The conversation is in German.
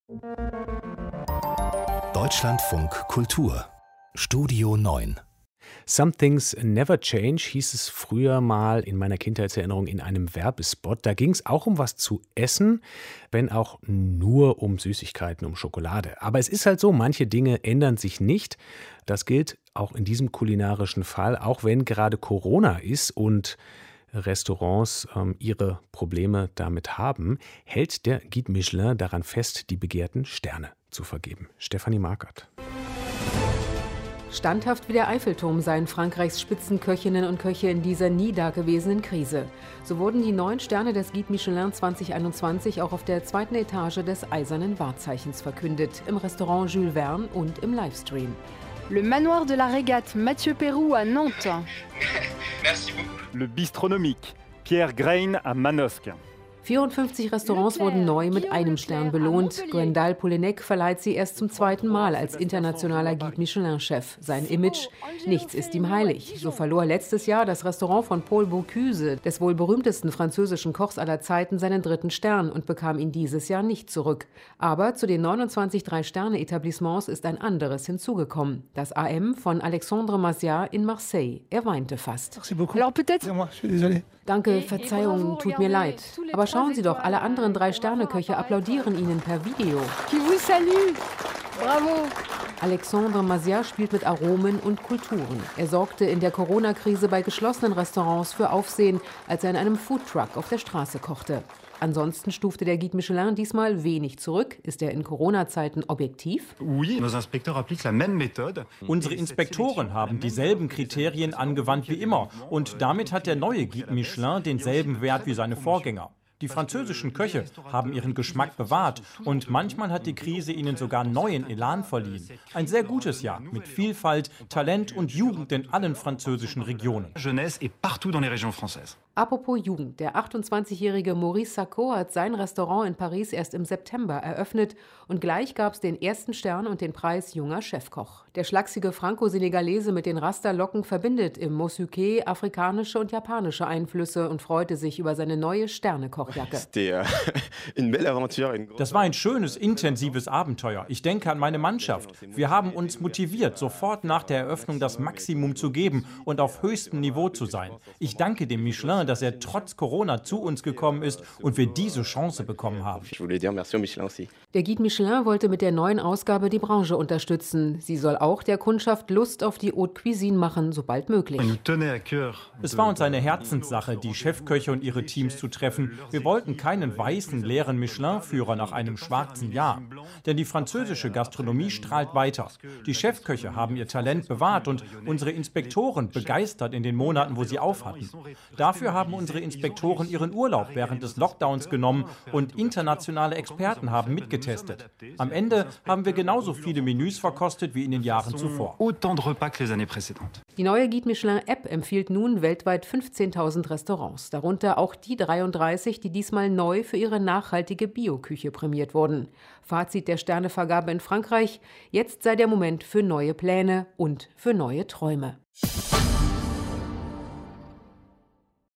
Deutschlandfunk Kultur Studio 9. Some Things Never Change hieß es früher mal in meiner Kindheitserinnerung in einem Werbespot. Da ging es auch um was zu essen, wenn auch nur um Süßigkeiten, um Schokolade. Aber es ist halt so, manche Dinge ändern sich nicht. Das gilt auch in diesem kulinarischen Fall, auch wenn gerade Corona ist und Restaurants ihre Probleme damit haben, hält der Guide Michelin daran fest, die begehrten Sterne zu vergeben. Stefanie Markert. Standhaft wie der Eiffelturm seien Frankreichs Spitzenköchinnen und Köche in dieser nie dagewesenen Krise. So wurden die 9 Sterne des Guide Michelin 2021 auch auf der 2. Etage des Eisernen Wahrzeichens verkündet, im Restaurant Jules Verne und im Livestream. Le Manoir de la Régate, Mathieu Pérou à Nantes. Merci beaucoup. Le Bistronomique, Pierre Grain à Manosque. 54 Restaurants wurden neu mit einem Stern belohnt. Gwendal Poulenec verleiht sie erst zum 2. Mal als internationaler Guide Michelin-Chef. Sein Image: nichts ist ihm heilig. So verlor letztes Jahr das Restaurant von Paul Bocuse, des wohl berühmtesten französischen Kochs aller Zeiten, seinen 3. Stern und bekam ihn dieses Jahr nicht zurück. Aber zu den 29 3-Sterne-Etablissements ist ein anderes hinzugekommen. Das AM von Alexandre Maziat in Marseille. Er weinte fast. Danke, Verzeihung, tut mir leid. Aber schauen Sie doch, alle anderen 3-Sterne-Köche applaudieren Ihnen per Video. Qui vous salue. Bravo. Alexandre Maziat spielt mit Aromen und Kulturen. Er sorgte in der Corona-Krise bei geschlossenen Restaurants für Aufsehen, als er in einem Foodtruck auf der Straße kochte. Ansonsten stufte der Guide Michelin diesmal wenig zurück. Ist er in Corona-Zeiten objektiv? Unsere Inspektoren haben dieselben Kriterien angewandt wie immer. Und damit hat der neue Guide Michelin denselben Wert wie seine Vorgänger. Die französischen Köche haben ihren Geschmack bewahrt und manchmal hat die Krise ihnen sogar neuen Elan verliehen. Ein sehr gutes Jahr mit Vielfalt, Talent und Jugend in allen französischen Regionen. Apropos Jugend, der 28-jährige Maurice Sacco hat sein Restaurant in Paris erst im September eröffnet und gleich gab es den 1. Stern und den Preis Junger Chefkoch. Der schlachsige Franco-Senegalese mit den Rasterlocken verbindet im Mosuke afrikanische und japanische Einflüsse und freute sich über seine neue Sternekochjacke. Das war ein schönes, intensives Abenteuer. Ich denke an meine Mannschaft. Wir haben uns motiviert, sofort nach der Eröffnung das Maximum zu geben und auf höchstem Niveau zu sein. Ich danke dem Michelin, dass er trotz Corona zu uns gekommen ist und wir diese Chance bekommen haben. Der Guide Michelin wollte mit der neuen Ausgabe die Branche unterstützen. Sie soll auch der Kundschaft Lust auf die Haute Cuisine machen, sobald möglich. Es war uns eine Herzenssache, die Chefköche und ihre Teams zu treffen. Wir wollten keinen weißen, leeren Michelin-Führer nach einem schwarzen Jahr. Denn die französische Gastronomie strahlt weiter. Die Chefköche haben ihr Talent bewahrt und unsere Inspektoren begeistert in den Monaten, wo sie aufhatten. Dafür haben unsere Inspektoren ihren Urlaub während des Lockdowns genommen und internationale Experten haben mitgetestet. Am Ende haben wir genauso viele Menüs verkostet wie in den Jahren zuvor. Die neue Guide Michelin-App empfiehlt nun weltweit 15.000 Restaurants, darunter auch die 33, die diesmal neu für ihre nachhaltige Bioküche prämiert wurden. Fazit der Sternevergabe in Frankreich: Jetzt sei der Moment für neue Pläne und für neue Träume.